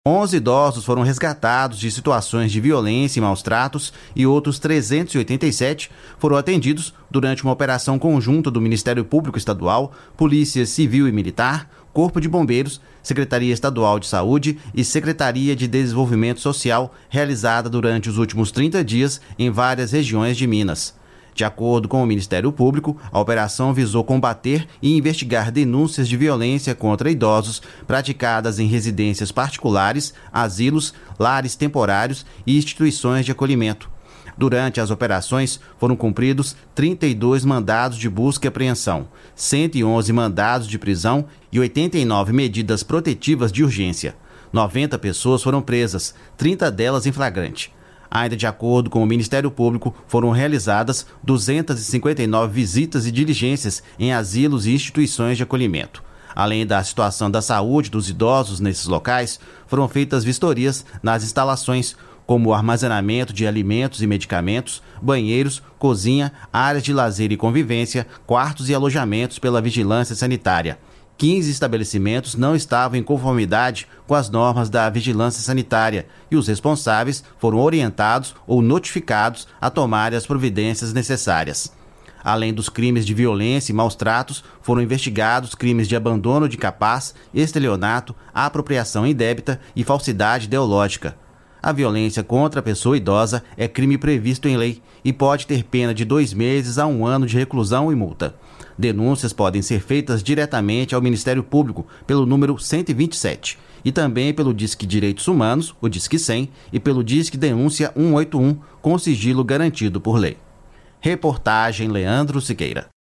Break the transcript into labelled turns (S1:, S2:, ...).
S1: 11 idosos foram resgatados de situações de violência e maus-tratos e outros 387 foram atendidos durante uma operação conjunta do Ministério Público Estadual, Polícia Civil e Militar, Corpo de Bombeiros, Secretaria Estadual de Saúde e Secretaria de Desenvolvimento Social, realizada durante os últimos 30 dias em várias regiões de Minas. De acordo com o Ministério Público, a operação visou combater e investigar denúncias de violência contra idosos praticadas em residências particulares, asilos, lares temporários e instituições de acolhimento. Durante as operações, foram cumpridos 32 mandados de busca e apreensão, 111 mandados de prisão e 89 medidas protetivas de urgência. 90 pessoas foram presas, 30 delas em flagrante. Ainda de acordo com o Ministério Público, foram realizadas 259 visitas e diligências em asilos e instituições de acolhimento. Além da situação da saúde dos idosos nesses locais, foram feitas vistorias nas instalações, como o armazenamento de alimentos e medicamentos, banheiros, cozinha, áreas de lazer e convivência, quartos e alojamentos pela vigilância sanitária. 15 estabelecimentos não estavam em conformidade com as normas da vigilância sanitária e os responsáveis foram orientados ou notificados a tomarem as providências necessárias. Além dos crimes de violência e maus-tratos, foram investigados crimes de abandono de capaz, estelionato, apropriação indébita e falsidade ideológica. A violência contra a pessoa idosa é crime previsto em lei e pode ter pena de 2 meses a 1 ano de reclusão e multa. Denúncias podem ser feitas diretamente ao Ministério Público pelo número 127 e também pelo Disque Direitos Humanos, o Disque 100, e pelo Disque Denúncia 181, com sigilo garantido por lei. Reportagem Leandro Siqueira.